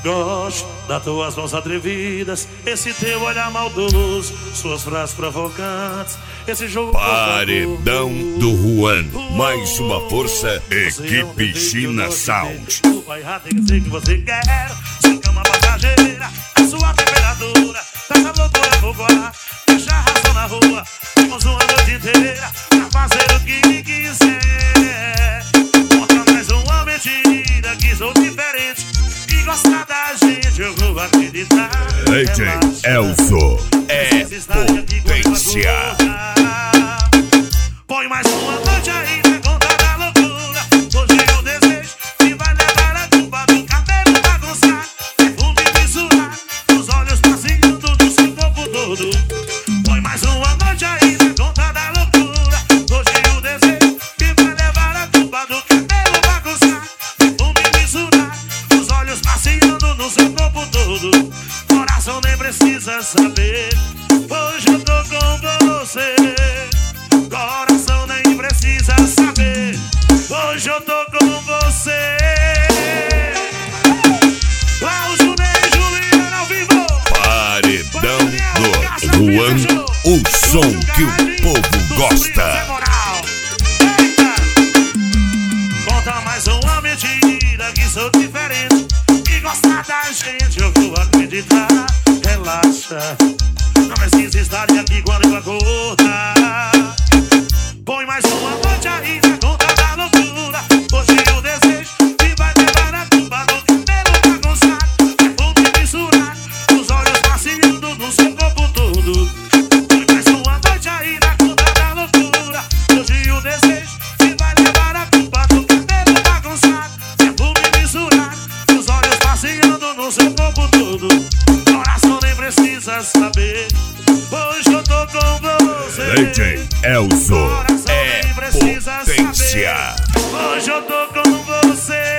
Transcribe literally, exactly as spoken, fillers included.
Gosto das tuas mãos atrevidas, esse teu olhar maldoso, suas frases provocantes, esse jogo. Paredão do Juan, mais uma força, equipe China Sound. Vai errar, tem que dizer que você quer. Sua cama passageira, a sua temperatura, dessa loucura fogoar, deixa a razão na rua. Vamos uma noite inteira pra fazer o que quiser. Conta mais uma mentira que sou diferente e gostar da gente, eu vou acreditar. D J Elzo é potência. Põe mais uma noite aí na conta da loucura. Hoje eu desejo que vai levar a culpa do cabelo bagunçado, perfume misurado, os olhos passeando no seu corpo todo. Põe mais uma noite aí na conta da loucura. Hoje eu desejo que vai levar a culpa do cabelo bagunçado, perfume misurado, os olhos passeando no seu corpo todo. Coração nem precisa saber, hoje eu tô com você. Coração nem precisa saber, hoje eu tô com você. Cláudio Ney, Juliana ao vivo. Paredão do Juan, o som que o povo gosta. Eita! Conta mais uma mentira que sou diferente e gostar da gente, eu vou acreditar. Relaxa, não precisa estar aqui quando eu acordar. Põe mais uma noite aí na conta da loucura. Hoje eu desejo que vai levar a culpa do cabelo bagunçado, perfume misturado, os olhos passeando no seu corpo todo. Põe mais uma noite aí na conta da loucura. Hoje eu desejo que vai levar a culpa do cabelo bagunçado, perfume misturado, os olhos passeando no seu corpo todo. Coração nem precisa saber, hoje eu tô com você. D J Elzo é potência. Hoje eu tô com você.